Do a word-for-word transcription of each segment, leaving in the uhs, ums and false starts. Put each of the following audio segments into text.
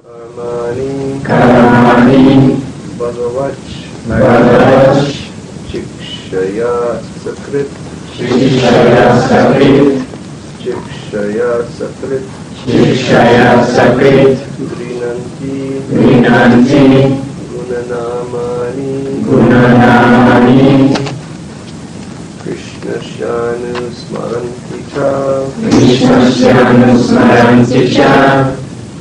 Karmani, Karmani, Bhagavach, Bhagavach, Chikshaya Sakrit, Chikshaya Sakrit, Chikshaya Sakrit, Chikshaya Sakrit, Grinanti, Grinanti, Gunanamani, Gunanamani, Krishna Shanu Smaranti Cha, Krishna Shanu Smaranti Cha,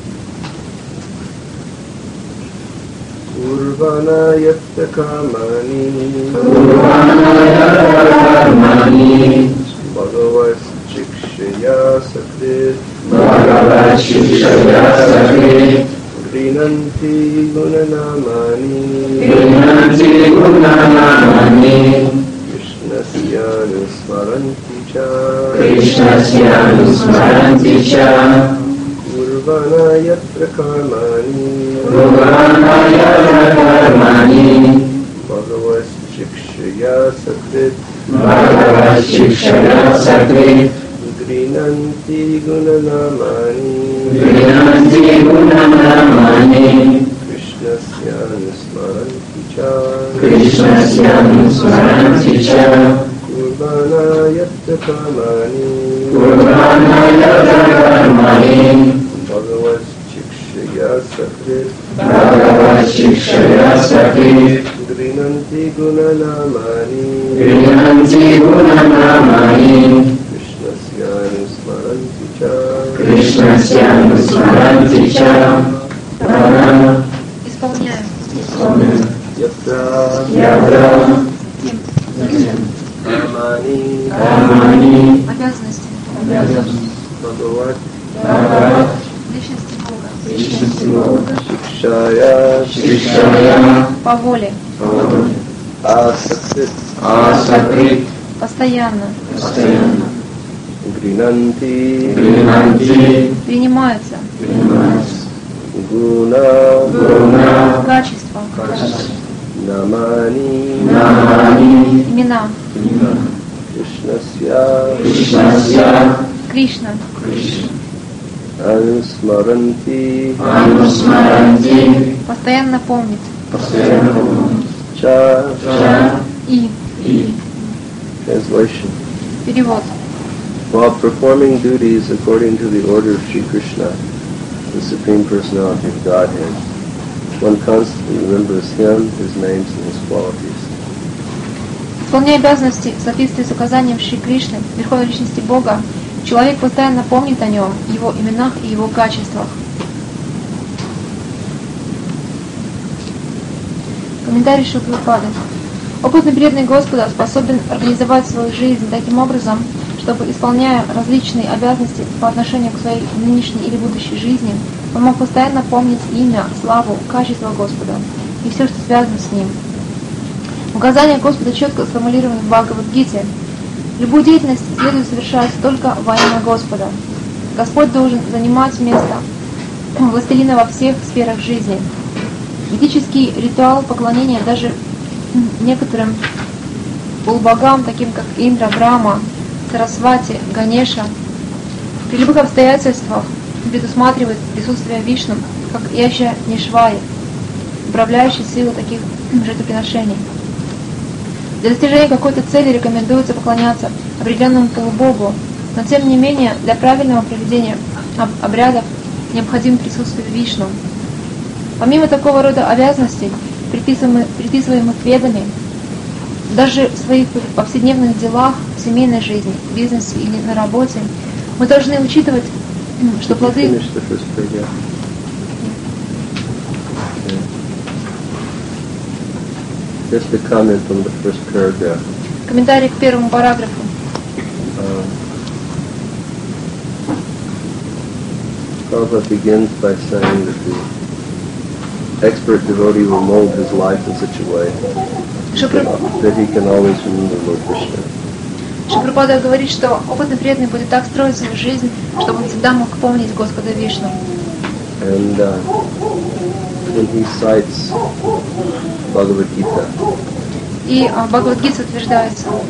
Urvana Yatta Kamani, Urvanaya Karmani, Bhagavas Chikshaya Sakrit, Bhagavad Chikshaya Sakrit, Grinanti Gunanamani, Grinanti Gunanamani, Krishnasya Nusmaranti Cha, Krishna Shanu Smaranti Cha, Urvana Yatra Karmani, Urvanaya Karmani, Bhagavas Chikshaya Sakrit, Bhagavad Chikshaya Sakrit, Grinanti Gunanamani, Grinanti Gunanamani, Krishnasya Nusmaranti Cha, Krishna Shanu Smaranti Cha, Urvana Yatra Karmani, Urvanaya Karmani, Bhagavas Chikshaya Sakrit, Bhagavad Chikshaya Sakrit, Grinanti Gunanamani, Grinanti Gunanamani, Krishnasya Nusmaranti Cha, Krishna Shanu Smaranti Cha, Pranam, Исполняю. Yatra Ядра, Karmani, Кармани, Обязанности Bhagavat Бхагават, личности Бога. Личности Бога, Chikshaya Чикшая, По воле. Asakrit, Асакрит, Постоянно. постоянно, Grinanti, Гринанти, Принимаются. принимается, Guna, Гуна, Качества. качество, Namani, Намани, Имена. Krishnasya Кришнася, Кришна. Кришна, Anusmaranti Анусмаранти, Постоянно помнит. постоянно помнит, Cha. Ча, И. И, Translation. Перевод. While performing duties according to the order of Sri Krishna, the Supreme Personality of Godhead, one constantly remembers Him, His names, and His qualities. Исполняя обязанности в соответствии с указанием Шри Кришны, Верховной Личности Бога, человек постоянно помнит о Нем, Его именах и Его качествах. Комментарий Шри Прабхупады. Опытный преданный Господа способен организовать свою жизнь таким образом, чтобы, исполняя различные обязанности по отношению к своей нынешней или будущей жизни, он мог постоянно помнить имя, славу, качество Господа и все, что связано с Ним. Указания Господа четко сформулированы в Бхагавад-гите. Любую деятельность следует совершать только во имя Господа. Господь должен занимать место властелина во всех сферах жизни. Ведический ритуал поклонения даже некоторым полубогам, таким как Индра, Брахма, Сарасвати, Ганеша, при любых обстоятельствах предусматривает присутствие Вишну, как Яща Нишваи, управляющей силой таких жертвоприношений. Для достижения какой-то цели рекомендуется поклоняться определенному полубогу, но тем не менее для правильного проведения обрядов необходимо присутствие Вишну. Помимо такого рода обязанностей, приписываемых ведами, даже в своих повседневных делах, в семейной жизни, в бизнесе или на работе, мы должны учитывать, что плоды... Finish the first paragraph. Just a comment on the first paragraph. Комментарий к первому параграфу. Uh, Prabhupada begins by saying that the expert devotee will mold his life in such a way that he can always remember Lord Krishna. Шри Прабхупада говорит, что опытный преданный будет так строить свою жизнь, чтобы он всегда мог помнить Господа Вишну. And uh, when he cites Bhagavad Gita, И в Бхагавад-гите утверждается,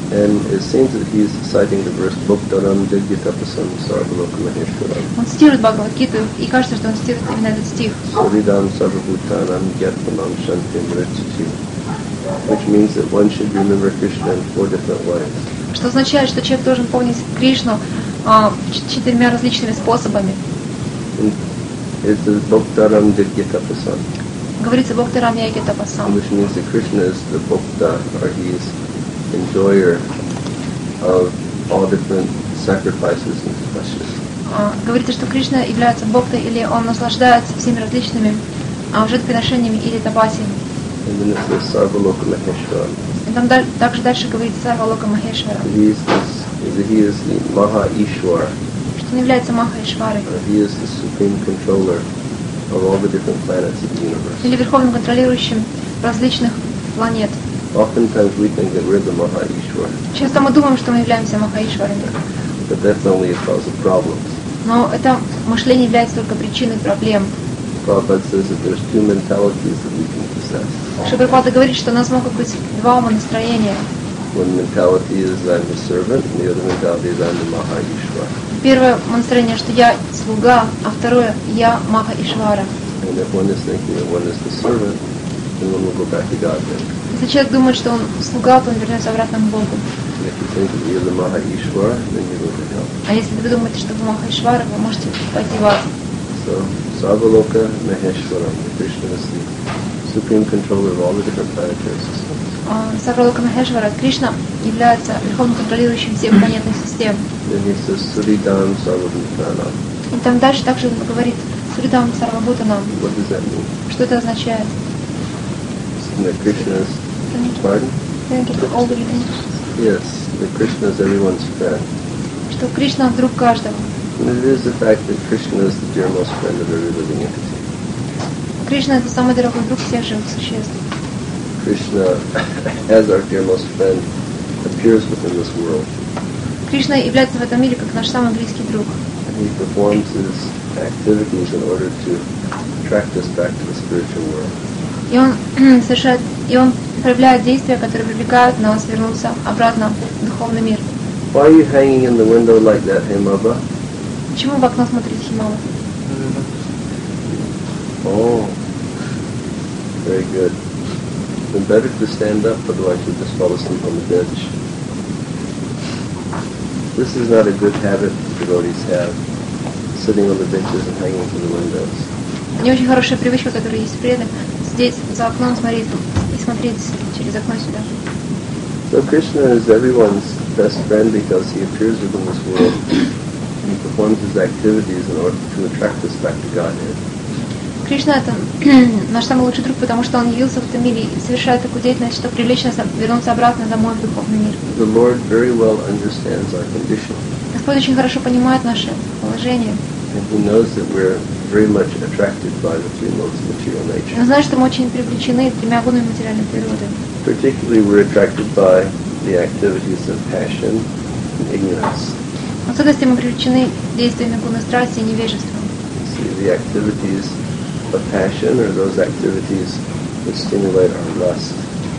And it seems that he's citing the verse Bhaktaram Jagyatapasam Sarvaloka Maheshwaram. Он цитирует Бхагавад-гиту, и кажется, что он цитирует именно этот стих. Suridam Sarvabhutanam Gyatmanam Shantim Rachiti. Which means that one should remember Krishna in four different ways. Что означает, что человек должен помнить Кришну а, четырьмя различными способами. And it says Bhaktaram Jagyatapasam. Говорится Бхактарам Ягьятапасам. Which means that Krishna is the Bhakta, or he is enjoyer of all different sacrifices and splashes. А, говорится, что Кришна является Бхактой, или он наслаждается всеми различными а, жертвоприношениями или тапасиями. And then it says Sarvaloka Maheshwaram. И там даль- также дальше говорится Сарвалока Махешвара, He is, this, he is the Maha Ishwar. что он является Маха Ишварой, He is the supreme controller of all the different planets of the universe. или верховным контролирующим различных планет. Oftentimes we think that we're the Maha Ishwar, Часто мы думаем, что мы являемся Маха Ишварами, but that's only a cause of problems. но это мышление является только причиной проблем. Prabhupada says that there's two mentalities that we can possess. Шрила говорит, что у нас могут быть два умонастроения. One mentality is I'm the servant, and the other mentality is I'm the Maha Ishwar. Первое умонастроение, что я слуга, а второе я Маха Ишвара. And if one is thinking that one is the servant, then one will go back to Godhead. Если человек думает, что он слуга, то он вернется обратно к Богу. And if you think that you're the Maha Ishwar, then you go to hell. А если вы думаете, что вы Маха Ишвара, вы можете пойти в ад. So, Sarvaloka Maheshwaram, Krishna is the supreme controller of all the different planetary systems. Сарвалока Махешвара, Кришна является верховным контролирующим все планетных систем. Then he says Suridam Sarvabhutanam. И там дальше также он говорит Суридам Сарвабхутанам. What does that mean? Что это означает? That Krishna is, pardon? Yes, that Krishna is everyone's friend. Что Кришна друг каждого. And it is the fact that Krishna is the dearmost friend of every living entity. Кришна это самый дорогой друг всех живых существ. Krishna, as our dearmost friend, appears within this world. Кришна является в этом мире как наш самый близкий друг. And he performs his activities in order to attract us back to the spiritual world. И он совершает, и он проявляет действия, которые привлекают нас вернуться обратно в духовный мир. Why are you hanging in the window like that, Hemaba? Почему в окно смотрите, Химала? Oh, very good. Then better to stand up, otherwise you'll just fall asleep on the bench. This is not a good habit devotees have, sitting on the benches and hanging from the windows. Не очень хорошая привычка, которая есть в преданных, сидеть за окном, смотреть и смотреть через окно сюда. So Krishna is everyone's best friend because he appears within this world and he performs his activities in order to attract us back to Godhead. Кришна это наш самый лучший друг, потому что он явился в этом мире и совершает такую деятельность, чтобы привлечь нас вернуться обратно домой в духовный мир. The Lord very well understands our condition. Господь очень хорошо понимает наше положение. And he knows that we're very much attracted by the three modes of material nature. Он знает, что мы очень привлечены тремя гунами материальной природы. Particularly we're attracted by the activities of passion and ignorance. В особенности мы привлечены действиями гуны страсти и невежества. See, the activities of passion are those activities that stimulate our lust.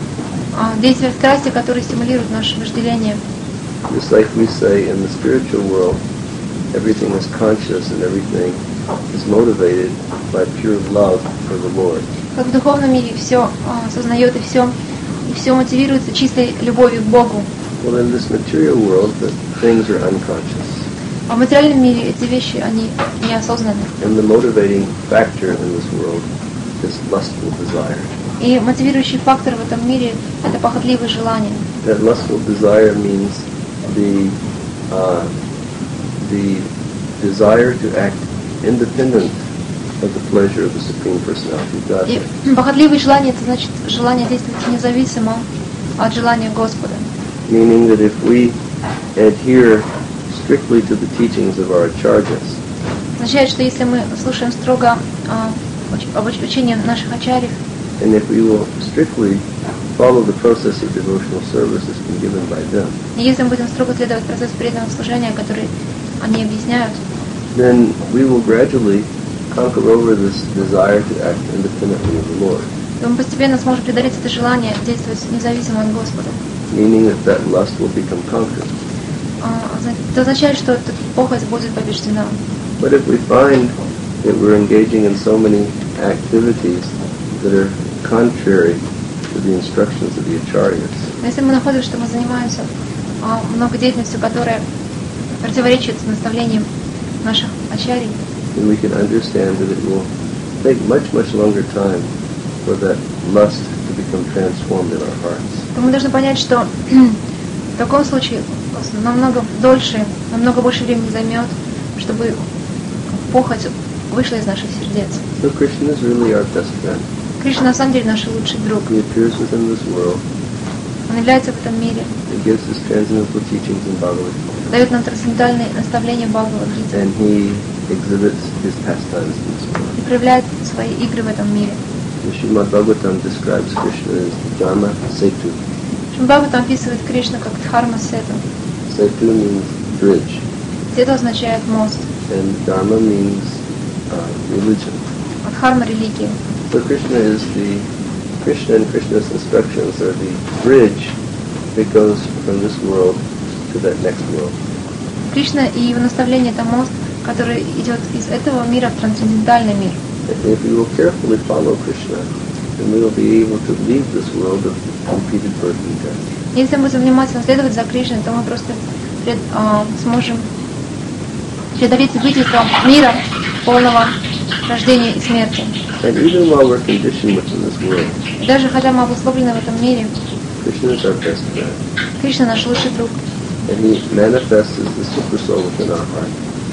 А действия страсти, которые стимулируют наше вожделение. Just like we say in the spiritual world, everything is conscious and everything is motivated by pure love for the Lord. Как в духовном мире все осознает и все, и все мотивируется чистой любовью к Богу. Well, in this material world, the things are unconscious. А в материальном мире эти вещи, они неосознанны. And the motivating factor in this world is lustful desire. И мотивирующий фактор в этом мире – это похотливое желание. That lustful desire means the uh, the desire to act independent of the pleasure of the Supreme Personality of Godhead. И похотливое желание – это значит желание действовать независимо от желания Господа. Meaning that if we adhere strictly to the teachings of our acharyas, Означает, что если мы слушаем строго а, уч- об уч- учении наших ачарьев, and if we will strictly follow the process of devotional service that's been given by them, и если мы будем строго следовать процессу преданного служения, который они объясняют, then we will gradually conquer over this desire to act independently of the Lord. то мы постепенно сможем преодолеть это желание действовать независимо от Господа. meaning that that lust will become conquered. Это означает, что эта похоть будет побеждена. But if we find that we're engaging in so many activities that are contrary to the instructions of the acharyas, Но если мы находим, что мы занимаемся а, много деятельностью, которая противоречит наставлениям наших ачарий, then we can understand that it will take much, much longer time for that lust to become transformed in our hearts. то мы должны понять, что в таком случае намного дольше, намного больше времени займет, чтобы похоть вышла из наших сердец. So Krishna is really our best friend. Кришна на самом деле наш лучший друг. He appears within this world. Он является в этом мире, He gives us transcendental teachings in Bhagavad Gita. дает нам трансцендентальные наставления Бхагавад-гиты And he exhibits his pastimes in this world. и проявляет свои игры в этом мире. The Srimad Bhagavatam describes Krishna as Dharma Setu. Бхагаватам описывает Кришну как Дхарма Сету. Setu means bridge, Сету означает мост, and Dharma means uh, religion. а Дхарма — религия. So Krishna is the, Krishna and Krishna's instructions are the bridge that goes from this world to that next world. Кришна и его наставление — это мост, который идет из этого мира в трансцендентальный мир. And if we will carefully follow Krishna, then we will be able to leave this world of repeated birth and death. Если мы будем внимательно следовать за Кришной, то мы просто пред, а, сможем преодолеть и выйти из этого мира полного рождения и смерти. And even while we're conditioned within this world, И даже хотя мы обусловлены в этом мире, Krishna is our best friend. Кришна наш лучший друг. And he manifests as the super soul within our heart.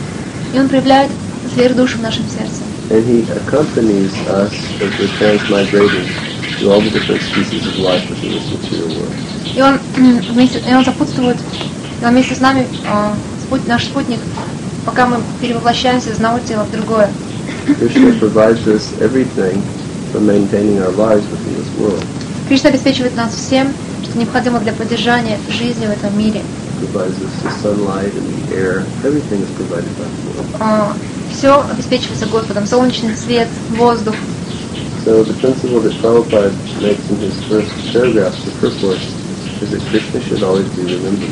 И он проявляет сверхдушу в нашем сердце. And he accompanies us as we're transmigrating through all the different species of life within this material world. И он вместе, и он сопутствует, и он вместе с нами, а, спут, наш спутник, пока мы перевоплощаемся из одного тела в другое. Krishna provides us everything for maintaining our lives within this world. Кришна обеспечивает нас всем, что необходимо для поддержания жизни в этом мире. Provides us the sunlight and the air. Everything is provided by the Lord. А, все обеспечивается Господом. Солнечный свет, воздух. So the principle that Prabhupada makes in his first paragraph, the purport, is that Krishna should always be remembered.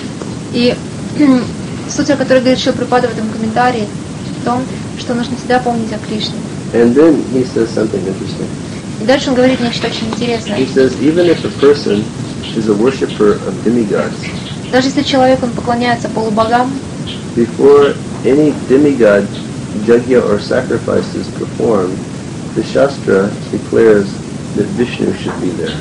И суть, о которой говорит Шрила Прабхупада в этом комментарии, в том, что нужно всегда помнить о Кришне. And then he says something interesting. И дальше он говорит нечто очень интересное. He says, even if a person is a worshipper of demigods, Даже если человек, он поклоняется полубогам, before any demigod yajna or sacrifice is performed, the Shastra declares that Vishnu should be there.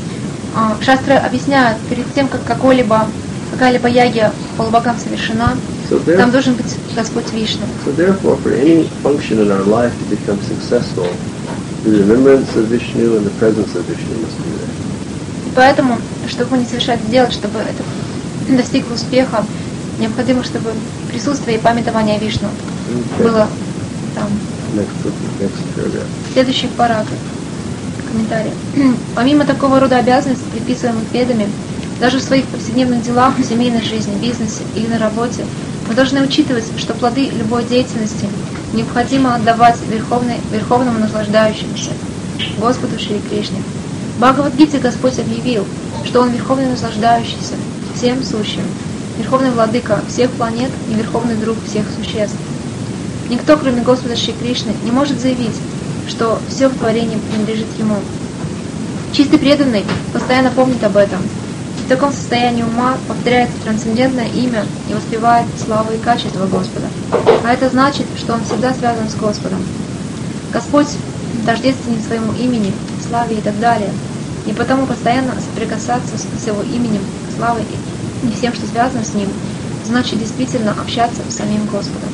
а, шастры объясняют, перед тем, как какой-либо, какая-либо ягья полубогам совершена, So, there, там должен быть Господь Вишну. so therefore, for any function in our life to become successful, the remembrance of Vishnu and the presence of Vishnu must be there. И поэтому, чтобы мы не совершали делать, чтобы это достигло успеха, необходимо, чтобы присутствие и памятование Вишну Okay. было там. Next, next paragraph. Следующий параграф. Комментарий. Помимо такого рода обязанностей, предписываемых ведами, даже в своих повседневных делах, в семейной жизни, бизнесе или на работе, мы должны учитывать, что плоды любой деятельности необходимо отдавать верховной, верховному наслаждающемуся, Господу Шри Кришне. В Бхагавад-гите Господь объявил, что Он верховный наслаждающийся, всем сущим, верховный владыка всех планет и верховный друг всех существ. Никто, кроме Господа Шри Кришны, не может заявить, что все в творении принадлежит Ему. Чистый преданный постоянно помнит об этом. В таком состоянии ума повторяется трансцендентное имя и воспевает славу и качество Господа. А это значит, что он всегда связан с Господом. Господь тождественен своему имени, славе и так далее. И потому постоянно соприкасаться с Его именем, славой и всем, что связано с Ним, значит действительно общаться с самим Господом.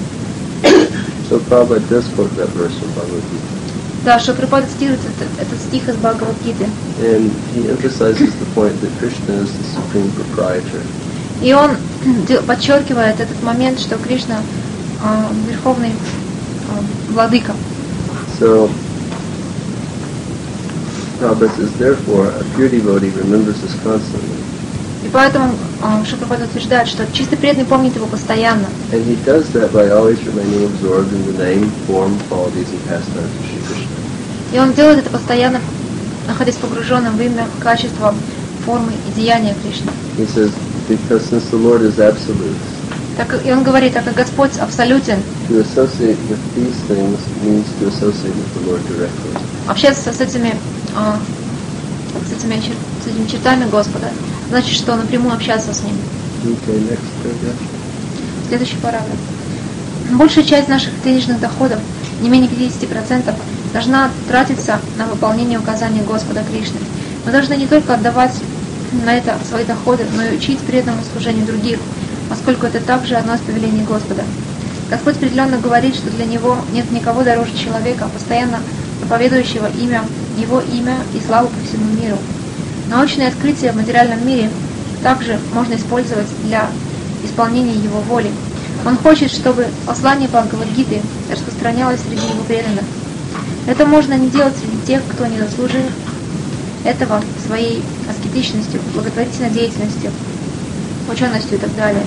So Prabhupada does quote that verse from Bhagavad Gita. Да, Шрила Прабхупада цитирует этот, этот стих из Бхагавад-гиты. And he emphasizes the point that Krishna is the supreme proprietor. И он подчеркивает этот момент, что Кришна э, верховный э, владыка. So Prabhupada says, therefore, a pure devotee remembers this constantly. И поэтому э, Шрила Прабхупада утверждает, что чистый преданный помнит его постоянно. And he does that by always remaining absorbed in the name, form, qualities, and pastimes of Shri Krishna. И он делает это постоянно, находясь погруженным в имя, качество, формы и деяния Кришны. He says, because since the Lord is absolute, Так, и он говорит, так как Господь абсолютен, to associate with these things means to associate with the Lord directly. общаться с этими, а, с этими, чер- с этими чертами Господа, значит, что напрямую общаться с Ним. Okay, next paragraph. Следующий параграф. Большая часть наших денежных доходов, не менее пятьдесят процентов, должна тратиться на выполнение указаний Господа Кришны. Мы должны не только отдавать на это свои доходы, но и учить преданному служению других, поскольку это также одно из повелений Господа. Господь определенно говорит, что для Него нет никого дороже человека, постоянно проповедующего имя, Его имя и славу по всему миру. Научные открытия в материальном мире также можно использовать для исполнения Его воли. Он хочет, чтобы послание Бхагавад-гиты распространялось среди Его преданных. Это можно не делать среди тех, кто не заслужил этого своей аскетичностью, благотворительной деятельностью, ученостью и так далее.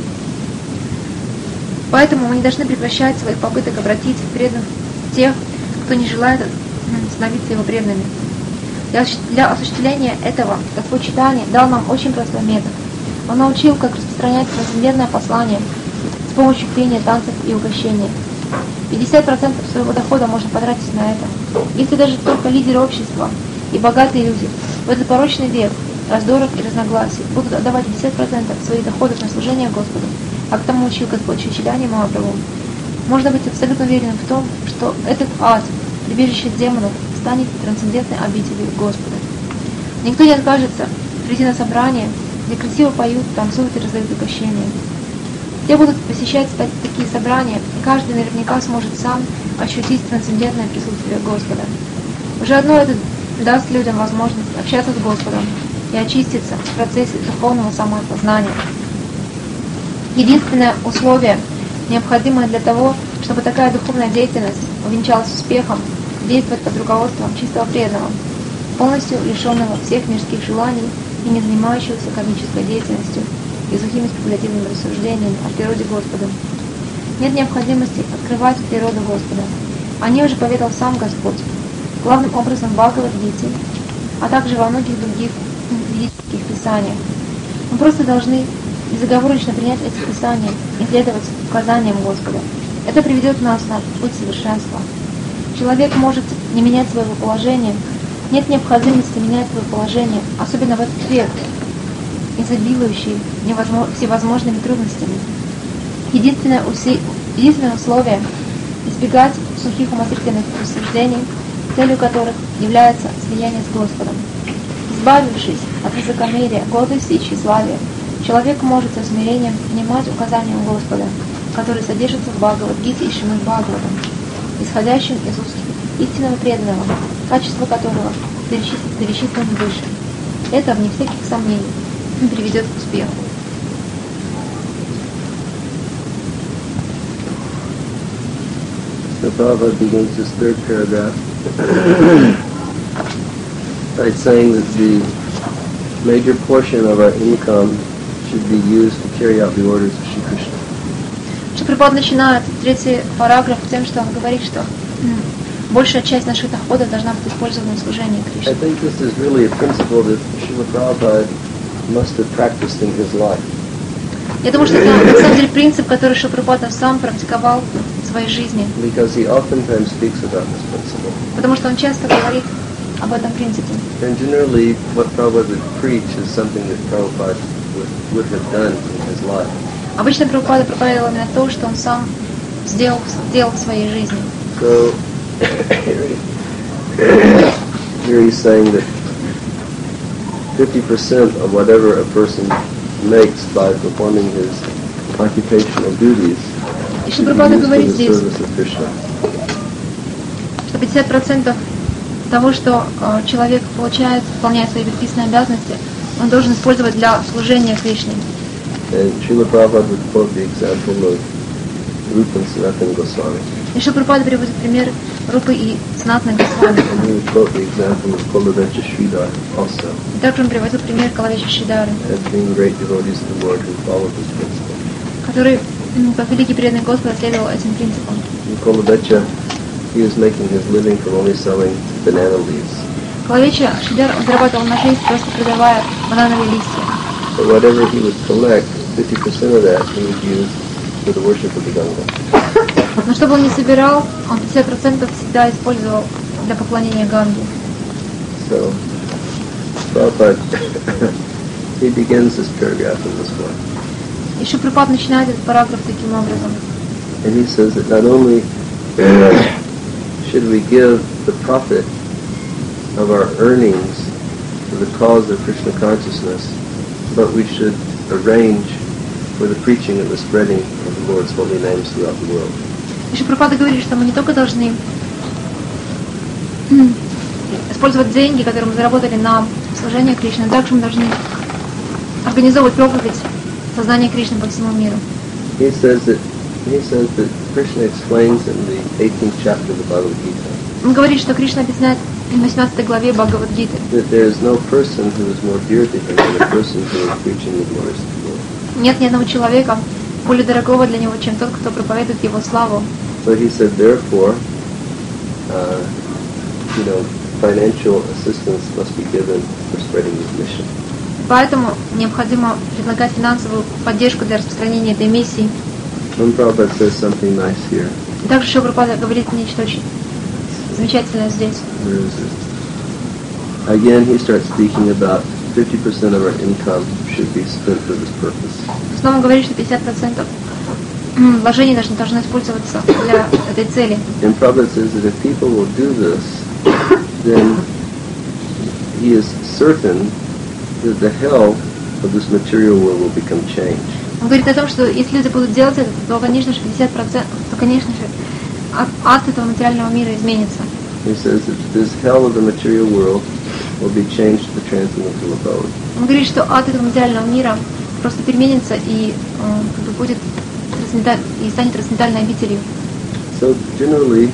Поэтому мы не должны прекращать своих попыток обратить в преданных тех, кто не желает становиться Его преданными. Для, для осуществления этого Господь Чайтанья дал нам очень простой метод. Он научил, как распространять трансцендентное послание с помощью пения, танцев и угощения. пятьдесят процентов своего дохода можно потратить на это. Если даже только лидеры общества и богатые люди в этот порочный век раздоров и разногласий будут отдавать пятьдесят процентов своих доходов на служение Господу, а к тому учил Господь Чайтанья Махапрабху, можно быть абсолютно уверенным в том, что этот ад, прибежище демонов, станет трансцендентной обителью Господа. Никто не откажется прийти на собрание, где красиво поют, танцуют и раздают угощения. Все будут посещать такие собрания, и каждый наверняка сможет сам ощутить трансцендентное присутствие Господа. Уже одно это даст людям возможность общаться с Господом и очиститься в процессе духовного самоопознания. Единственное условие, необходимое для того, чтобы такая духовная деятельность увенчалась успехом, действовать под руководством чистого преданного, полностью лишенного всех мирских желаний и не занимающегося кармической деятельностью и сухими спекулятивными рассуждениями о природе Господа. Нет необходимости открывать природу Господа. О ней уже поведал сам Господь, главным образом в Бхагавад-гите, а также во многих других ведических писаниях. Мы просто должны безоговорочно принять эти писания и следовать указаниям Господа. Это приведет нас на путь совершенства. Человек может не менять своего положения. Нет необходимости менять свое положение, особенно в этот век, изобилующий всевозможными трудностями. Единственное, уси... Единственное условие – избегать сухих умозрительных рассуждений, целью которых является слияние с Господом. Избавившись от высокомерия, гордости и тщеславия, человек может со смирением принимать указания Господа, которые содержатся в Бхагавад-гите и Шримад Бхагаватам, исходящим из уст истинного преданного, качество которого перечислено выше. Это, вне всяких сомнений, приведет к успеху. So Prabhupada begins his third paragraph by saying that the major portion of our income should be used to carry out the orders of Shri Krishna. Прабхупада начинает третий параграф тем, что он говорит, что большая часть наших доходов должна быть использована в служении Кришне. I think this is really a principle that Srila Prabhupada must have practiced in his life. Я думаю, что это на самом деле принцип, который Шрила Прабхупада сам практиковал в своей жизни. Because he oftentimes speaks about this principle. Потому что он часто говорит об этом принципе. And generally, what Prabhupada would preach is something that Prabhupada would, would have done in his life. Обычно Прабхупада проповедовал именно то, что он сам сделал, сделал в своей жизни. So, here he's saying that fifty percent of whatever a person makes by performing his occupational duties И should Шрила be Прабхупада used for говорит the здесь, service of Krishna. что пятьдесят процентов того, что э, человек получает, выполняя свои предписанные обязанности, он должен использовать для служения Кришне. And Srila Prabhupada would quote the example of Rupa and Sanatana Goswami. И Шрила Прабхупада приводит пример Рупы и Санатаны Госвами. And he would quote the example of Kolavecha Sridhar also, И также он приводил пример Калавеча Шридары, as being great devotees of the Lord who followed this principle. который, как великий преданный Господа, следовал этим принципам. In Kolavecha, he was making his living from only selling banana leaves. Человече Шридхар зарабатывал на жизнь, просто продавая банановые листья. But whatever he would collect, fifty percent of that he would use for the worship of the Ganga. Но что бы он ни собирал, он пятьдесят процентов всегда использовал для поклонения Ганге. So, Prabhupada, he begins this paragraph in this way. И Шри Прабхупада начинает этот параграф таким образом. And he says that not only should we give the profit of our earnings to the cause of Krishna consciousness, but we should arrange for the preaching and the spreading of the Lord's holy names throughout the world. И Шри Прабхупада говорит, что мы не только должны использовать деньги, которые мы заработали на служение Кришне, но также мы должны организовывать проповедь сознания Кришны по всему миру. He says that he says that Krishna explains in the eighteenth chapter of the Bhagavad Gita Он говорит, что Кришна объясняет в восемнадцатой главе Бхагавад-гиты, that there is no person who is more dear to him than the person who is preaching the glories of the Lord. нет ни одного человека более дорогого для него, чем тот, кто проповедует его славу. So he said, therefore, uh, you know, financial assistance must be given for spreading his mission. Поэтому необходимо предлагать финансовую поддержку для распространения этой миссии. And Prabhupada says something nice here. И также Шри Прабхупада говорит нечто очень замечательное здесь. Where is it? Again, he starts speaking about fifty percent of our income should be spent for this purpose. Снова говорит, что пятьдесят процентов вложений должны, должны использоваться для этой цели. And Prabhupada says that if people will do this, then he is certain that the hell of this material world will become changed. Он говорит о том, что если люди будут делать это, то, конечно же, пятьдесят процентов, то, конечно же, ад этого материального мира изменится. He says that this hell of the material world will be changed to the transcendental abode. Он говорит, что ад этого материального мира просто переменится и э, как бы будет и станет трансцендентальной обителью. So generally,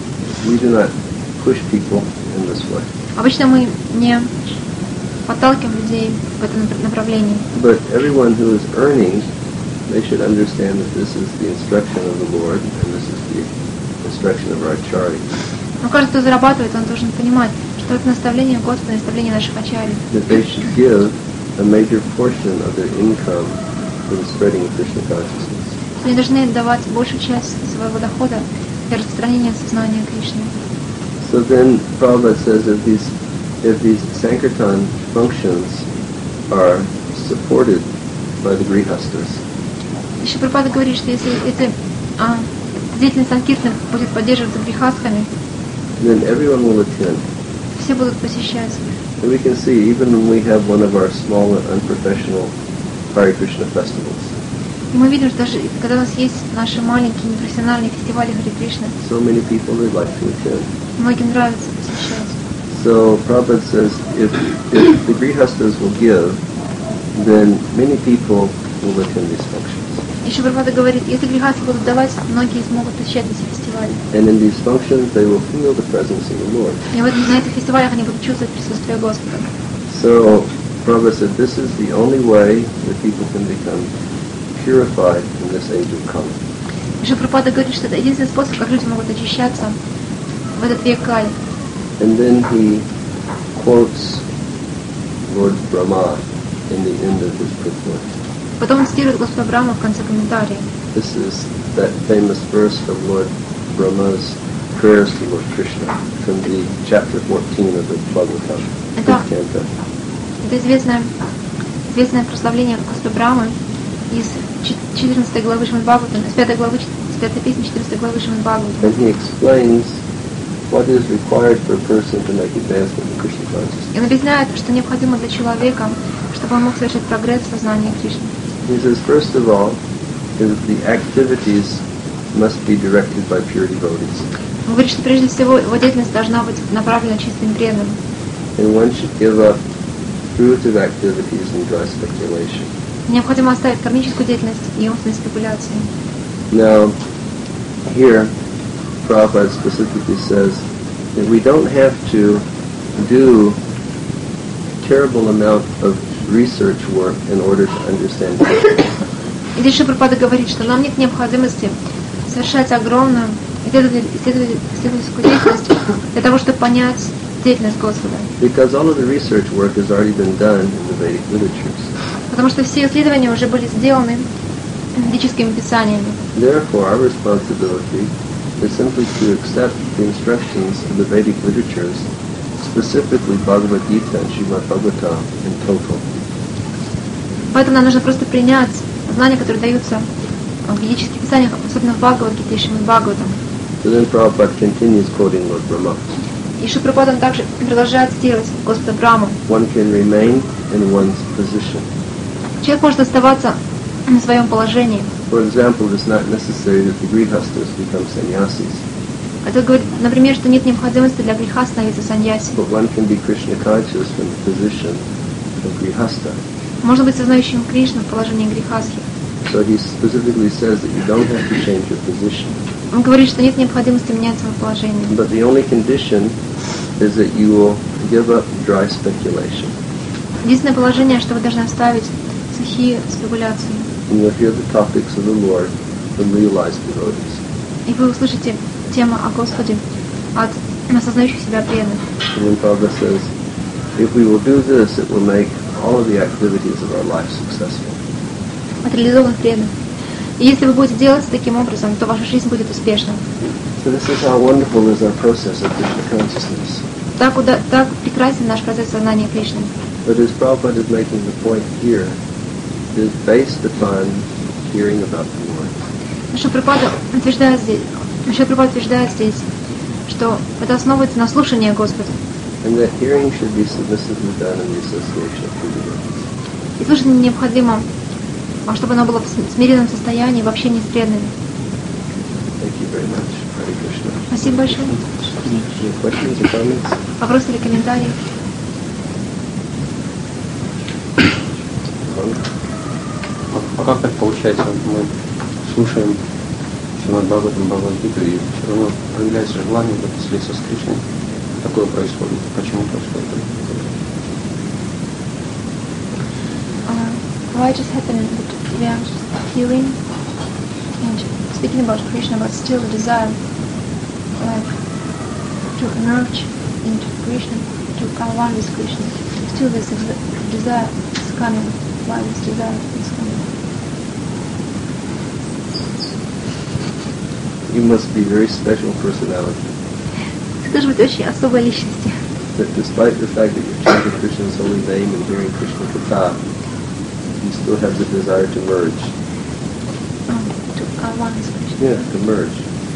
we do not push people in this way. Обычно мы не подталкиваем людей в этом направлении. But everyone who is earning, they should understand that this is the instruction of the Lord and this is the instruction of our acharya. Но каждый, кто зарабатывает, он должен понимать, что это наставление Господа, наставление наших ачарьев. That they should give a major portion of their income to the spreading of Krishna consciousness. Они должны давать большую часть своего дохода для распространения сознания Кришны. So then Prabhupada says if these if these Sankirtan functions are supported by the Grihastas, Еще Прабхупада говорит, что если эта а, деятельность Санкиртаны будет поддерживаться грехастхами, then everyone will attend. все будут посещать. And we can see even when we have one of our small and unprofessional Hare Krishna festivals. И мы видим, что даже когда у нас есть наши маленькие непрофессиональные фестивали Харе Кришны, So many people would like to attend. многим нравится посещать. So Prabhupada says if, if the Grihastas will give, then many people will attend these functions. Еще Прабхупада говорит, если грехасты будут давать, многие смогут посещать эти фестивали. And in these functions they will feel the presence of the Lord. И вот на этих фестивалях они будут чувствовать присутствие Господа. So Prabhupada said this is the only way that people can become purified in this age of Kali. Еще Прабхупада говорит, что это единственный способ, как люди могут очищаться в этот век Кали. And then he quotes Lord Brahma in the end of his purport. Потом он цитирует Господа Брахму в конце комментария. This is that famous verse of Lord Brahma's prayers to Lord Krishna from the chapter fourteen of the Bhagavatam, Это, fifth canto. это известное, известное прославление Господа Брахмы из четырнадцатой главы Шримад Бхагаватам, с пятой главы, с пятой песни четырнадцатой главы Шримад Бхагаватам. And he explains what is required for a person to make advancement in Krishna consciousness. И он объясняет, что необходимо для человека, чтобы он мог совершать прогресс в сознании Кришны. He says, first of all, is the activities must be directed by pure devotees. Он говорит, что прежде всего его деятельность должна быть направлена чистым преданным. And one should give up fruitive activities and dry speculation. Необходимо оставить кармическую деятельность и умственные спекуляции. Now, here, Prabhupada specifically says that we don't have to do a terrible amount of research work in order to understand Krishna. И здесь Прабхупада говорит, что нам нет необходимости совершать огромную исследовательскую деятельность для того, чтобы понять деятельность Господа. Because all of the research work has already been done in the Vedic literatures. Потому что все исследования уже были сделаны ведическими писаниями. Therefore, our responsibility is simply to accept the instructions of the Vedic literatures, specifically Bhagavad Gita and Srimad Bhagavatam in total. Поэтому нам нужно просто принять знания, которые даются в ведических писаниях, особенно в Бхагавад-гите и Шримад Бхагаватам. So then Prabhupada continues quoting Lord Brahma. И Шрила Прабхупада также продолжает цитировать Господа Браму. One can remain in one's position. Человек может оставаться на своем положении. For example, it is not necessary that the grihastas become sannyasis, Это говорит, например, что нет необходимости для греха становиться саньяси. but one can be Krishna conscious from the position of grihasta. Можно быть сознающим Кришну в положении грехасхи. So he specifically says that you don't have to change your position. Он говорит, что нет необходимости менять свое положение. But the only condition is that you will give up dry speculation. Единственное положение, что вы должны оставить сухие спекуляции. And you'll hear the topics of the Lord from realized devotees. И вы услышите тему о Господе от осознающих себя преданных. And then Prabhupada says, if we will do this, it will make all of the activities of our life successful. От реализованных преданных. И если вы будете делать таким образом, то ваша жизнь будет успешна. So this is how wonderful is our process of Krishna consciousness. Так, уда- так прекрасен наш процесс сознания Кришны. But as Prabhupada is making the point here, it is based upon hearing about the Lord. Шрила Прабхупада утверждает здесь, Шрила Прабхупада утверждает здесь, что это основывается на слушании Господа. And that hearing should be submissively done in the association of true devotees. И слушание необходимо, а чтобы оно было в смиренном состоянии, в общении с преданными. Thank you very much. Hare Krishna. Спасибо большое. Any questions or comments? Вопросы или комментарии? А как так получается? Мы слушаем Шримад Бхагаватам, Бхагавад-гиту, и все равно проявляется желание слиться с Кришной. Такое происходит. Почему происходит? Uh, why it just happened that we are just hearing and speaking about Krishna, but still the desire, like, to emerge into Krishna, to come one with Krishna. Still this ex- desire is coming. Why this desire is coming? You must be very special personality. Ты должен быть очень особой личностью. That despite the fact that you've chanted Krishna's holy name and hearing Krishna Katha, you still have the desire to merge. Um, to come one with Krishna. Yeah, to merge.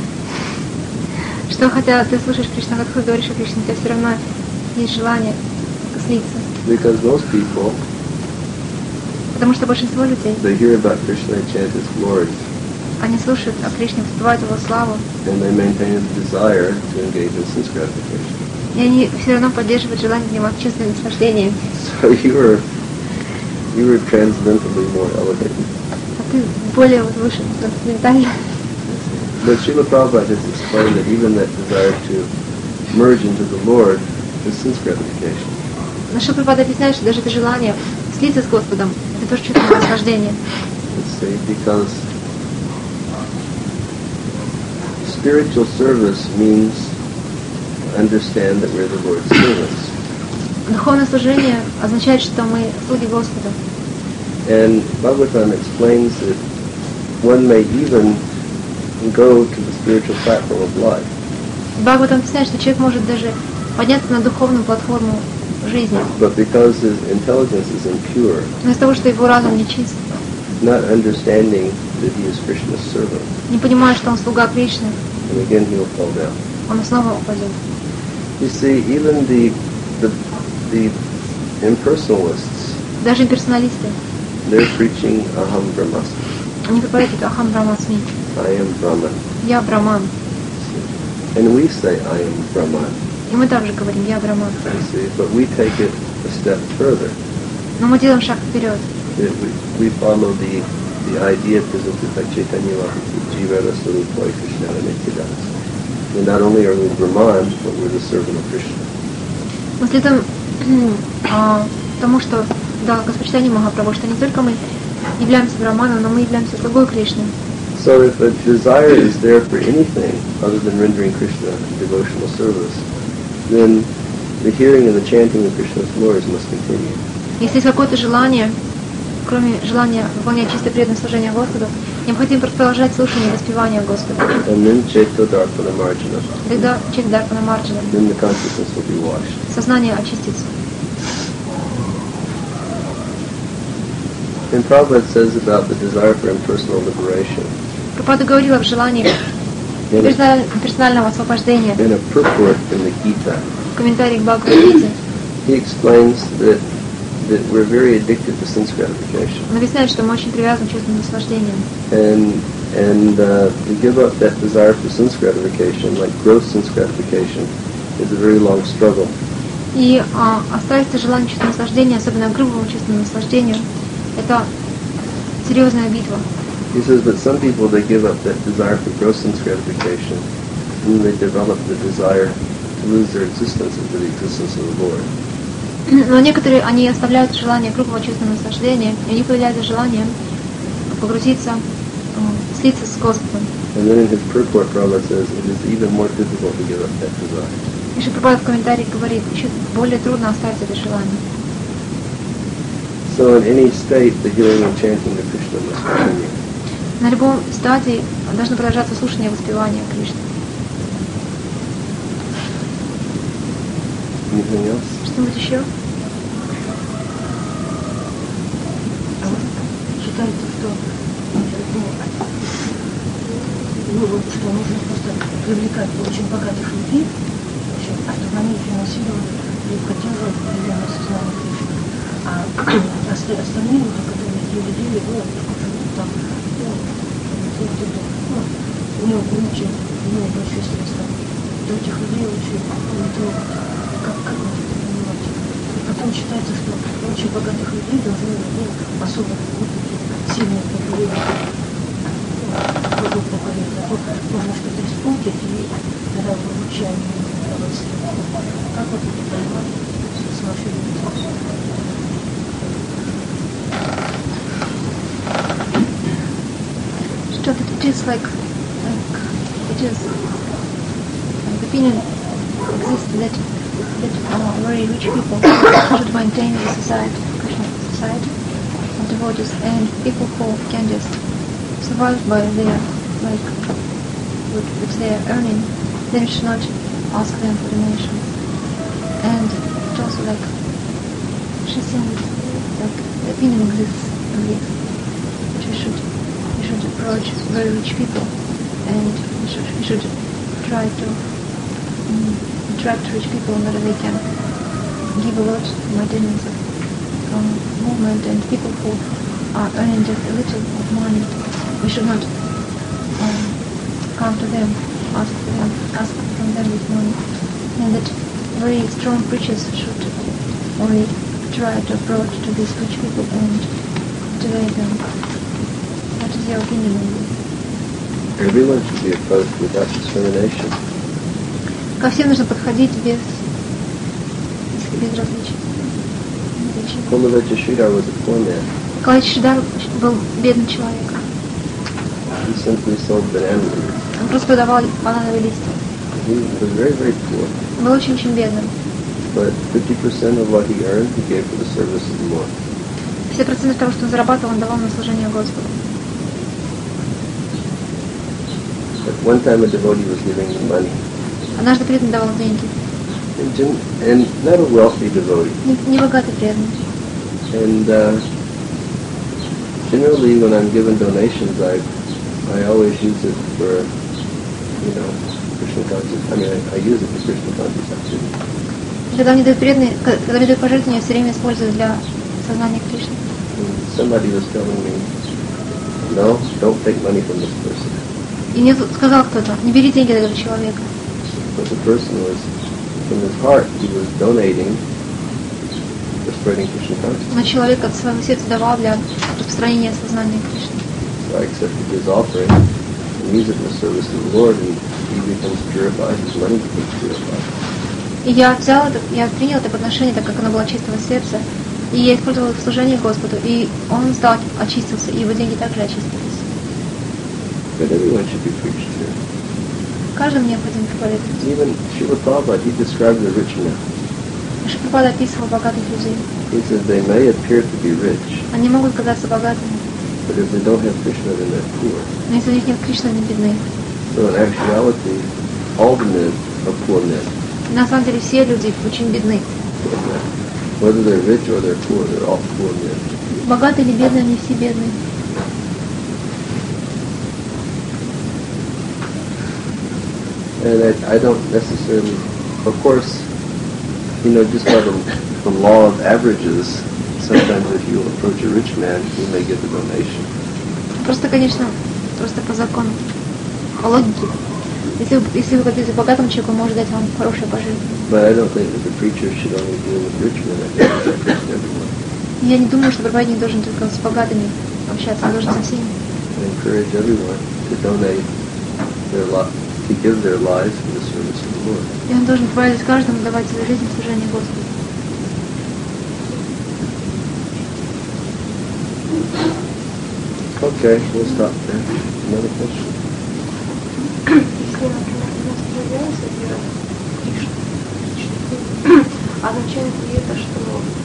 Что хотя ты слушаешь Кришна Катху и говоришь о Кришне, у тебя все равно есть желание слиться. Because most people, Потому что большинство людей, they hear about Krishna and chant his glories, они слушают о Кришне, воспевают его славу, and they maintain a desire to engage in sense gratification. и они все равно поддерживают желание заниматься чувственным наслаждением. So you were, you were transcendentally more elevated. А ты более вот выше, трансцендентально. But Srila Prabhupada has explained that even that desire to merge into the Lord is sense gratification. Но Шрила Прабхупада объясняет, что даже это желание слиться с Господом, это тоже чувственное наслаждение. Let's see, because spiritual service means understand that we're the Lord's servants. Духовное служение означает, что мы слуги Господа. And Bhagavatam explains that one may even go to the spiritual platform of life, Бхагаватам объясняет, что человек может даже подняться на духовную платформу жизни. but because his intelligence is impure, Но из-за того, что его разум нечист, not understanding that he is Krishna's servant, не понимая, что он слуга Кришны, and again he will fall down. он снова упадет. You see, even the the, the impersonalists, Даже имперсоналисты, they're preaching Aham Brahmasmi. они проповедуют Ахам Брамасми. I am Brahman. Я Браман. And we say I am Brahman. И мы также говорим, я Браман. You see, but we take it a step further. Но мы делаем шаг вперед. That we, we follow the the idea presented by Chaitanya Mahaprabhu, Jiva Rasarupai Krishna Nityadas. And not only are we Brahman, but we're the servant of Krishna. Мы следуем а, тому, что дал Господь Махапрабху, что не только мы являемся Браманом, но мы являемся слугой Кришны. So if a desire is there for anything other than rendering Krishna devotional service, then the hearing and the chanting of Krishna's glories must continue. Если есть какое-то желание, кроме желания выполнять чистое преданное служение Господу, необходимо продолжать слушание и воспевание Господа. And then Chaito Darpana Marjana. Тогда через Дарпана Марджана Then the consciousness will be washed. сознание очистится. And Prabhupada says about the desire for impersonal liberation. Прабхупада говорил об желании In a, персонального, персонального освобождения. in a purport in the Gita, В комментарии к Бхагавад-гите he explains that that we're very addicted to sense gratification. он объясняет, что мы очень привязаны к чувственным наслаждениям. And and uh, to give up that desire for sense gratification, like gross sense gratification, is a very long struggle. И а, оставить это желание чувственного наслаждения, особенно грубому чувственному наслаждению, это серьезная битва. He says, but some people, they give up that desire for gross sense gratification, and they develop the desire to lose their existence into the existence of the Lord. Но некоторые, они оставляют желание грубого чувственного наслаждения, и у них появляется желание погрузиться, э, слиться с Господом. And then in his purport, Prabhupada says, it is even more difficult to give up that desire. И Шрила в комментарии говорит, еще более трудно оставить это желание. So in any state, the hearing and chanting of Krishna must continue. На любом стадии должно продолжаться слушание и воспевание Кришны. Anything else? Что-нибудь еще? Считается, что ну, ну, вот, что нужно просто привлекать очень богатых людей, чтобы они финансировали и поддерживали определенное сознание Кришны. А остальные люди, которые делали, ну, там, ну, ну, не очень, не большое средство, то этих людей очень трудно. Как, как это понимать? И потом считается, что очень богатых людей должны ну, особо ну, сильные поколения, ну, поколения. А то можно что-то испортить, и тогда вообще они не давать средства. Как вот это понимать с вашей медитацией? Что it is like, like it is like the opinion exists that that uh, very rich people should maintain the society, Krishna society of devotees, and people who can just survive by their like with which they are earning, then we should not ask them for donations. And it also like she's saying like the opinion exists in this, that we should we should approach very rich people, and we should we should try to um, attract rich people in order they can give a lot to maintenance of um, movement, and people who are earning just a little of money, we should not um, come to them, ask for them, ask from them this money, and that very strong preachers should only try to approach to these rich people and motivate them. What is your opinion on this? Everyone should be approached without discrimination. Ко всем нужно подходить без, без различий. Kumavecha Sridhar was a poor man. Калач Шридар был бедный человек. He simply sold banana leaves. Он просто продавал банановые листья. He was very, very poor. Он был очень-очень бедным. But fifty percent of what he earned, he gave for the service of the Lord. пятьдесят процентов того, что он зарабатывал, он давал на служение Господу. At one time a devotee was giving him money. Однажды преданный давал деньги. And, gen- and not a wealthy devotee. Не, не богатый преданный. And uh, generally when I'm given donations, I I always use it for, you know, Krishna consciousness. I mean, I, I use it for Krishna conscious activity. Когда мне дают преданные, когда мне дают пожертвования, я все время использую для сознания Кришны. Somebody was telling me, no, don't take money from this person. И мне сказал кто-то, не бери деньги от этого человека. But the person was, from his heart, he was donating for spreading Krishna consciousness. Но человек от своего сердца давал для распространения сознания Кришны. So I accepted his offering and use it in the service of the Lord, and he becomes purified, his money becomes purified. И я взял это, я принял это подношение, так как оно было чистого сердца, и я использовал это в служении Господу, и он стал очистился, и его деньги также очистились. But everyone should be preached to. Каждому необходимо проповедовать. Even Srila Prabhupada, he described the rich man. Шрила описывал богатых людей. He says they may appear to be rich, Они могут казаться богатыми, but if they don't have Krishna, then they're poor. но если у них нет Кришны, они бедны. So in actuality, all the men are poor men. И на самом деле все люди очень бедны. Whether they're rich or they're poor, they're all poor men. Богатые или бедные, они все бедные. And I, I don't necessarily, of course, you know, just by the, the law of averages, sometimes if you approach a rich man, he may give a donation. Просто, конечно, просто по закону, по логике. Если, вы- если вы хотите богатому человеку, он может дать вам хорошее пожертвование. But I don't think that the preacher should only deal with rich men. I think he should approach everyone. Я не думаю, что проповедник должен только с богатыми общаться, он должен со всеми. I encourage everyone to donate their li- to give their lives in the service of the Lord. И он должен позволить каждому давать свою жизнь в служение Господу. Okay, we'll stop there. Another question? Если, например, у нас появляется вера в Кришну, означает ли это, что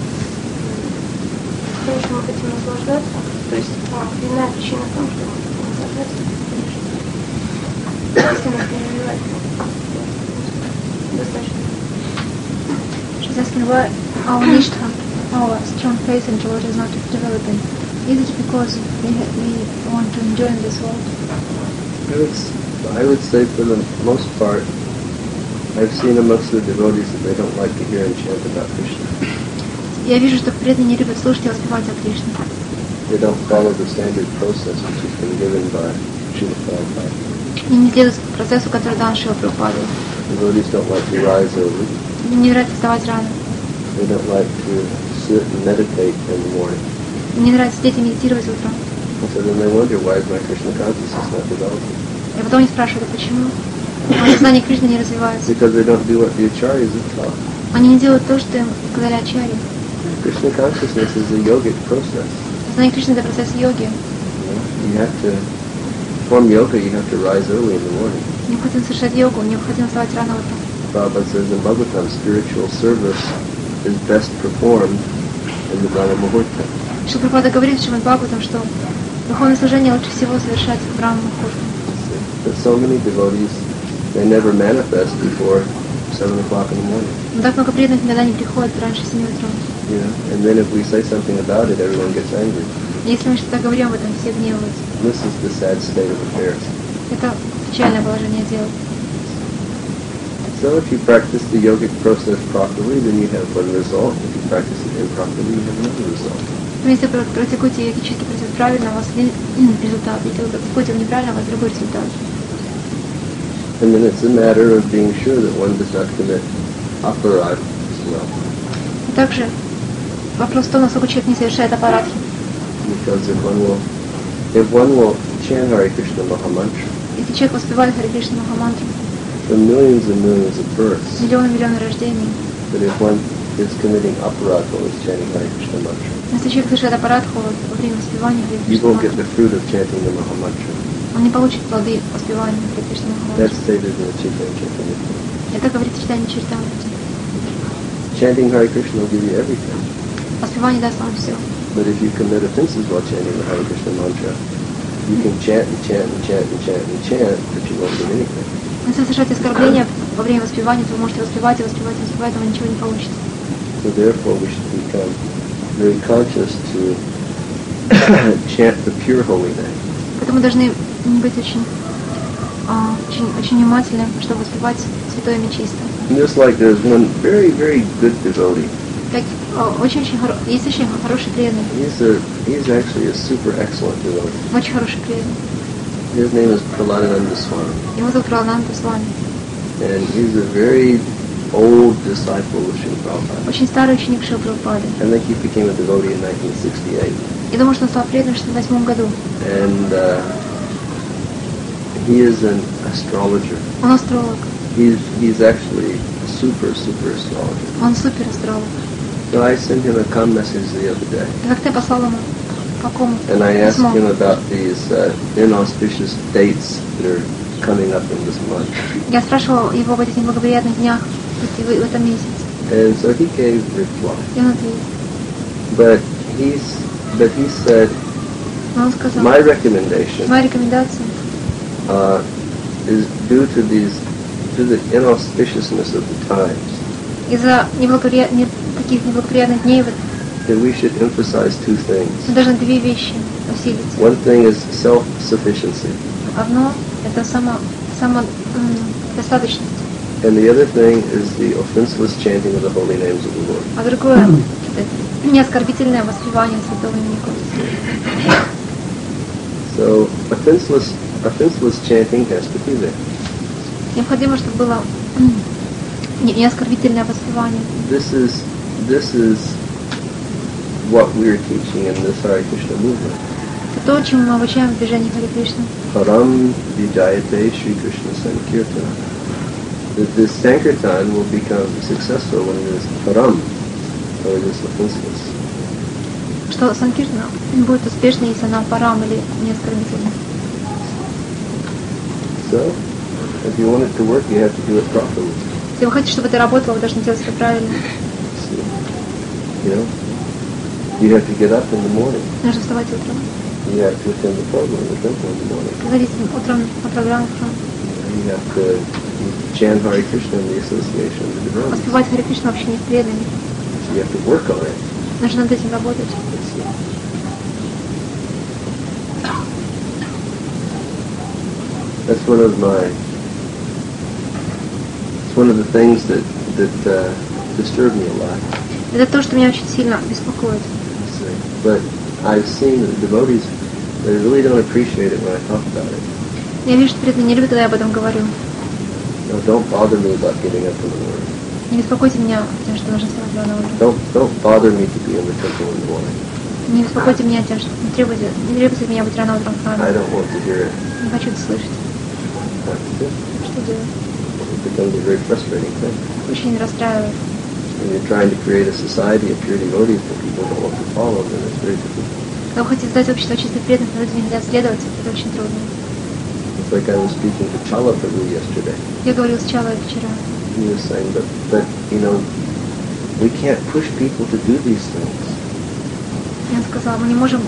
конечно, мы хотим наслаждаться? То есть а, коренная причина в том, что мы хотим наслаждаться Кришной. Если нас переживает, достаточно. She's asking why our nishtha, our strong faith in the Lord is not developing. Is it because we, ha- we want to enjoy in this world? I would, s- I would say for the most part, I've seen amongst the devotees that they don't like to hear and chant about Krishna. Я вижу, что преданные не любят слушать и воспевать о Кришне. They don't follow the standard process which has been given by Srila Prabhupada. Они не следуют процессу, который дан Шрила Прабхупадой. Devotees don't like to rise early. Им не нравится вставать рано. They don't like to sit and meditate in the morning. Им не нравится сидеть и медитировать утром. And so then they wonder, why is my Krishna consciousness not developing? И потом они спрашивают, а почему? Мое сознание Кришны не развивается. Because they don't do what the acharyas have taught. Они не делают то, что им сказали ачарьи. Krishna consciousness is a yogic process. Сознание Кришны — это процесс йоги. You know? You have to perform yoga. You have to rise early in the morning. Необходимо совершать йогу, необходимо вставать рано утром. Prabhupada says in Bhagavatam, spiritual service is best performed in the Brahma Muhurta. Шрила Прабхупада говорит в Шримад Бхагаватам, что духовное служение лучше всего совершать в Брахма Мухурта. But so many devotees, they never manifest before seven o'clock in the morning. Но так много преданных никогда не приходят раньше семи утра. You know? And then if we say something about it, everyone gets angry. И если мы что-то говорим об этом, все гневаются. This is the sad state of affairs. Это печальное положение дел. So if you practice the yogic process properly, then you have one result. If you practice it improperly, you have another result. Но если вы практикуете йогический процесс правильно, у вас один результат. Если вы практикуете его неправильно, у вас другой результат. And then it's a matter of being sure that one does not commit aparadha as well. И также вопрос в том, насколько человек не совершает аппаратхи. Because if one will, if one will chant Hare Krishna Mahamantra Если человек воспевает Харе Кришна Махамантру, for millions and millions of births, миллионы-миллионы рождений, but if one is committing aparadha while he's chanting Hare Krishna Mantra, но если человек совершает аппаратху во время воспевания Харе you Кришна won't get Махамантры, the fruit of chanting the Mahamantra. он не получит плоды воспевания Харе Кришна That's Махамантры. stated in the Chaitanya Charitamrita. Это говорит читание Чаритамрити. Chanting Hare Krishna will give you everything. Воспевание даст вам все. But if you commit offenses while chanting the Hare Krishna mantra, you can chant and chant and chant and chant and chant, but you won't get anything. Если совершать оскорбления во время воспевания, то вы можете воспевать и воспевать и воспевать, но вы ничего не получите. So therefore we should become very conscious to chant the pure holy name. Поэтому должны быть очень, а, очень, очень внимательны, чтобы воспевать святое имя чисто. And just like there's one very, very good devotee. Так, а, очень-очень хоро... есть очень хороший преданный, He's a he's actually a super excellent devotee. очень хороший преданный. His name is Prahladananda Swami. Его зовут Пралананда Свами. And he's a very old disciple of Srila Prabhupada. Очень старый ученик Шрилы Прабхупады. I think he became a devotee in nineteen sixty-eight. Я думаю, что он стал преданным в шестьдесят восьмом году. And uh, he is an astrologer. Он астролог. He's he's actually a super super astrologer. Он супер астролог. So I sent him a com message the other day, И как-то я послал ему какому and I asked письмо. him about these uh, inauspicious dates that are coming up in this month. Я спрашивала его об этих неблагоприятных днях в в этом месяце. And so he gave reply. И он ответил. But he's but he said, Но он сказал, my recommendation моя рекомендация uh, is due to these to the inauspiciousness of the times из-за неблагоприя... не- таких неблагоприятных дней вот, that we should emphasize two things. мы должны две вещи усилить. One thing is self-sufficiency, Одно — это само, само м, достаточность, and the other thing is the offenseless chanting of the holy names of the Lord. а другое — это неоскорбительное воспевание святого имени Господа. So offenseless offenseless chanting has to be there. Необходимо, чтобы было м, не- неоскорбительное воспевание. This is this is what we are teaching in this Hare Krishna movement. Это то, чему мы обучаем в движении Харе Кришна. Param Vijayate Sri Krishna Sankirtan. That this Sankirtan will become successful when it is Param, or it is offenseless. Что Санкиртана будет успешной, если она парам или неоскорбительна. So, if you want it to work, you have to do it properly. Если вы хотите, чтобы это работало, вы должны делать это правильно. See? You know? You have to get up in the morning. Нужно вставать утром. You have to attend the program in the temple in the morning. Приходить утром на программу в храм. You have to chant Hare Krishna in the association of the devotees. Воспевать Харе Кришна вообще не с преданными. You have to work on it. Нужно над этим работать. That's one of my. It's one of the things that that uh, disturb me a lot. Это то, что меня очень сильно беспокоит. But I've seen that the devotees they really don't appreciate it when I talk about it. Я вижу, что преданные не любят, когда я об этом говорю. No, don't bother me about getting up in the morning. Не беспокойте меня тем, что нужно вставать рано утром. Don't don't bother me to be in the temple in the morning. Не беспокойте меня тем, что не требуйте, не требуйте от меня быть рано утром в I храме. don't want to hear it. Не хочу это слышать. What to do? Что делать? It becomes a very frustrating thing. Очень расстраивает. When you're trying to create a society of pure devotees that people don't want to follow, then it's very difficult. Когда вы хотите создать общество чистых преданных, но люди не хотят следовать, это очень трудно. It's like I was speaking to Chala Prabhu yesterday. Я говорила с Чалой вчера. He was saying that, that, you know, we can't push people to do these things. И он сказал, мы не можем,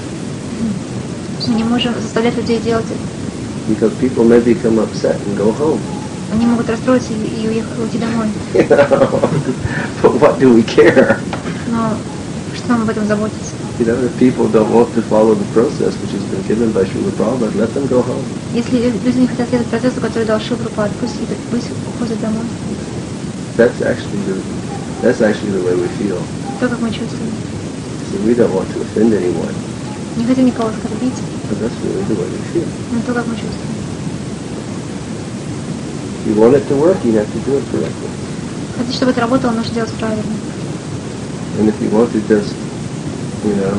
мы не можем заставлять людей делать это. Because people may become upset and go home. Они могут расстроиться и, и уехать, уйти домой. You know, but what do we care? Но что нам об этом заботиться? You know, if people don't want to follow the process which has been given by Srila Prabhupada, let them go home. Если люди не хотят следовать процессу, который дал Шрила Прабхупада, пусть, идут, пусть уходят домой. That's actually the, that's actually the way we feel. То, как мы чувствуем. So we don't want to offend anyone, Не хотим никого оскорбить, but that's really the way we feel. но то, как мы чувствуем. If you want it to work, you have to do it correctly. Хотите, чтобы это работало, нужно делать правильно. And if you want to just, you know,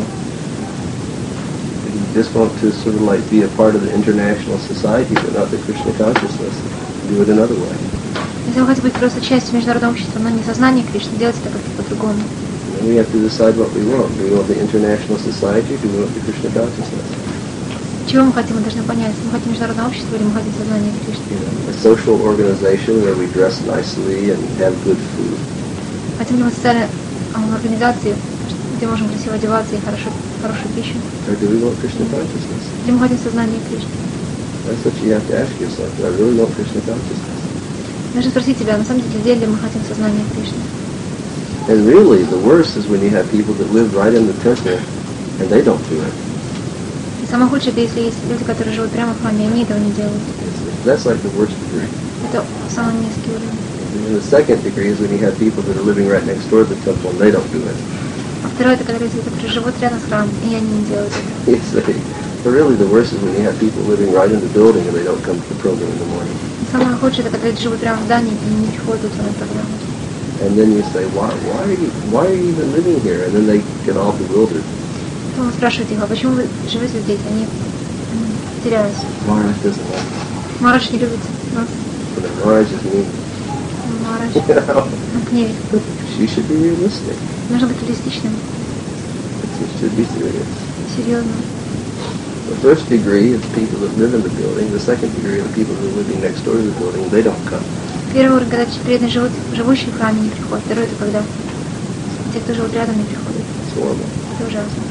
if you just want to sort of like be a part of the international society but not the Krishna consciousness, do it another way. Если вы хотите быть просто частью международного общества, но не сознания Кришны, делайте это как-то по-другому. And we have to decide what we want. Do we want the international society or do we want the Krishna consciousness? Чего мы хотим, мы должны понять. Мы хотим международное общество или мы хотим сознание Кришны. You know, a social organization where we dress nicely and have good food. Хотим ли мы социальной а, организации, где можем красиво одеваться и хорошо, хорошую пищу? Or do we want Krishna consciousness? Или мы хотим сознание Кришны? That's what you have to ask yourself. Do I really want Krishna consciousness? Нужно спросить себя, на самом деле, где ли мы хотим сознание Кришны? And really, the worst is when you have people that live right in the temple and they don't do it. И самое худшее, это если есть люди, которые живут прямо в храме, и они этого не делают. It's, that's like the worst degree. Это самый низкий уровень. And the second degree is when you have people that are living right next door to the temple and they don't do it. А второе, это когда люди, которые живут рядом с храмом, и они не делают это. You see, but really the worst is when you have people living right in the building and they don't come to the program in the morning. И самое худшее, это когда люди живут прямо в здании, и не приходят утром на программу. And then you say, why, why, are you, why are you even living here? And then they get all bewildered. Потом спрашивают их, а почему вы живете здесь? Они м, теряются. Maharaj doesn't like it. Марадж не любит нас. You know, Maharaj is mean. Марадж, You know, он гневит. she should be realistic. Нужно быть реалистичным, She should be serious. серьезным. The first degree is people that live in the building. The second degree are the people who are living next door to the building. They don't come. Первый уровень, когда преданные живут, живущие в храме, не приходят. Второй это когда те, кто живут рядом, не приходят. Это ужасно.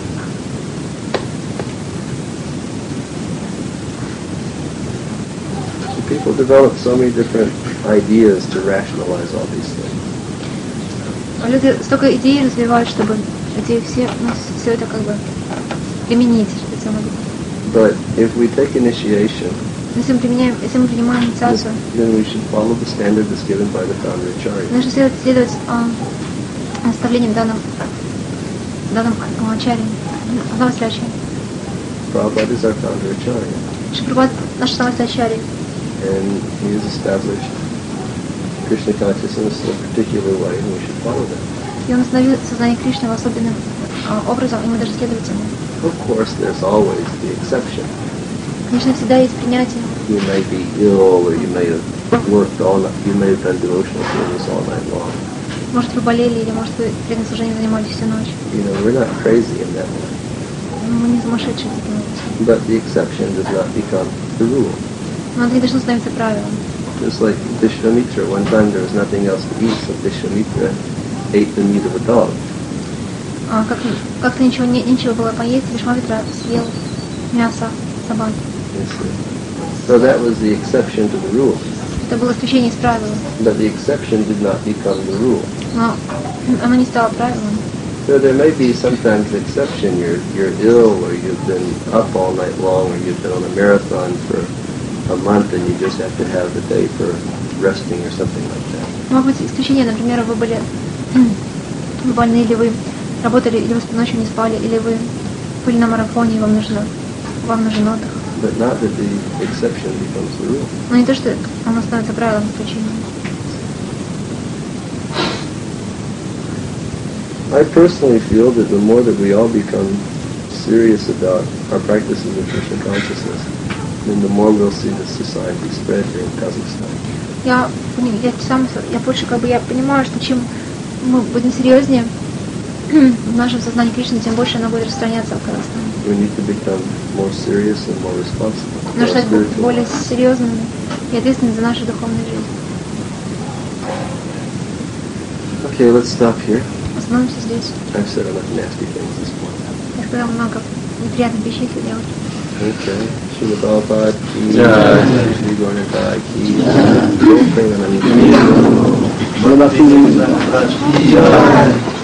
People develop so many different ideas to rationalize all these things. Люди столько идей развивают, чтобы эти все, ну, все это как бы применить. But if we take initiation, Если мы применяем, если мы принимаем инициацию, then we should follow the standard that's given by the founder Acharya. нужно следовать, следовать а, наставлениям данным, данным ачарьям, основателю ачарьи. Prabhupada is our founder Acharya, Шрипрабхупада наш основатель ачарьи. and he has established Krishna consciousness in a particular way, and we should follow that. И он установил сознание Кришны особенным а, образом, и мы должны следовать ему. Of course, there's always the exception. Конечно, всегда есть принятие. You may be ill, or you may have worked all night, you may have done devotional service all night long. Может, вы болели, или может, вы преданным служением занимались всю ночь. You know, we're not crazy in that way. Мы не сумасшедшие таким образом. But the exception does not become the rule. Но это не должно становиться правилом. Just like Vishwamitra, one time there was nothing else to eat, so Vishwamitra ate the meat of a dog. А, как, как-то ничего, не, нечего было поесть, Вишвамитра съел мясо собаки. So that was the exception to the rule. Это было исключение из правила. But the exception did not become the rule. Но оно не стало правилом. So there may be sometimes an exception. You're you're ill, or you've been up all night long, or you've been on a marathon for a month, and you just have to have the day for resting or something like that. Могут быть исключения, например, вы были вы больны, или вы работали, или вы ночью не спали, или вы были на марафоне, и вам нужно, вам нужен отдых. But not that the exception becomes the rule. Но не то, что оно становится правилом, исключением. I personally feel that the more that we all become serious about our practices of Krishna consciousness, then the more we'll see this society spread here in Kazakhstan. Я, я сам, я больше как бы я понимаю, что чем мы будем серьезнее в нашем сознании Кришны, тем больше оно будет распространяться в Казахстане. We need to become more serious and more responsible. Нужно for our стать spiritual более life. серьезными и ответственными за нашу духовную жизнь. Okay, let's stop here. Остановимся здесь. I've said enough nasty things this morning. Я сказала много неприятных вещей сегодня. Okay. Srila Prabhupada ki Jai. Shri Gauranga ki Jai. Bolo Lakshmi Maharaj ki jai.